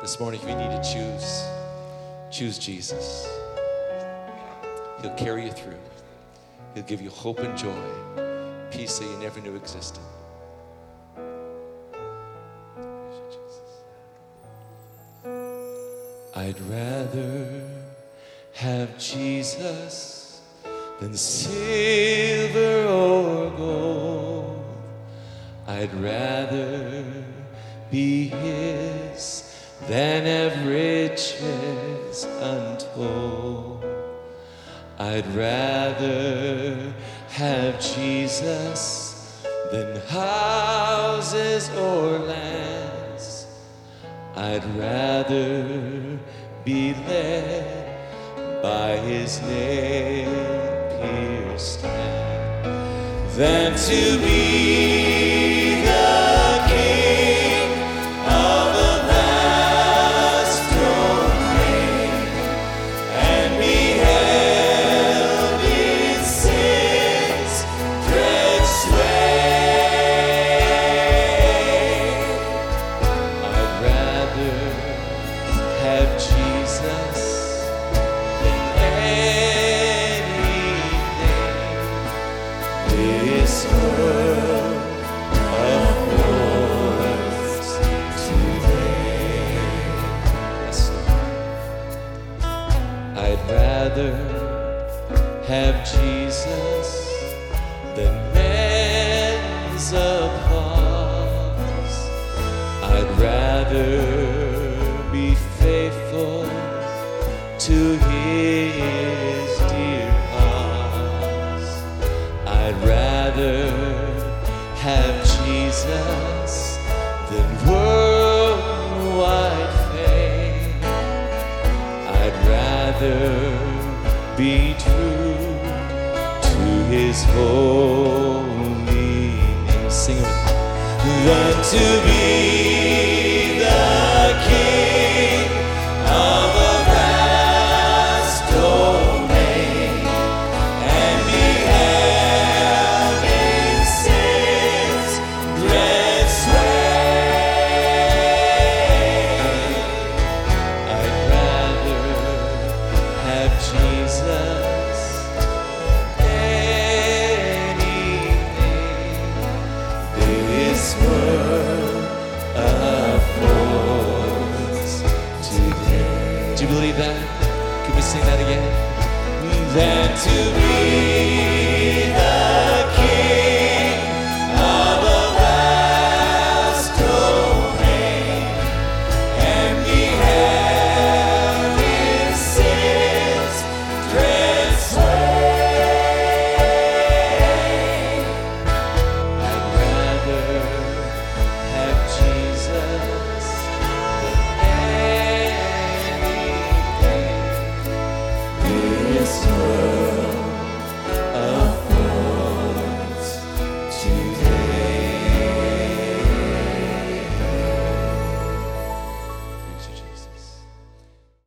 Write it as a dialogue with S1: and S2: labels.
S1: This morning, if you need to choose Jesus. He'll carry you through. He'll give you hope and joy, peace that you never knew existed. I'd rather have Jesus than silver or gold. I'd rather be His than have riches untold. I'd rather have Jesus than houses or lands. I'd rather be led by His nail-pierced hand than to be the king of the vast domain and be held in sin's dread sway. I'd rather have Jesus than anything this world affords today. Yes, Lord. I'd rather have Jesus than men's applause. I'd rather be faithful to His dear cause. I'd rather have Jesus than worldwide fame. I'd rather be true to His holy name. Sing it with me. Than to be the king of a vast domain and be held in sin's dread sway. I'd rather have Jesus than anything this world affords today. Do you believe that? Can we sing that again? Than to be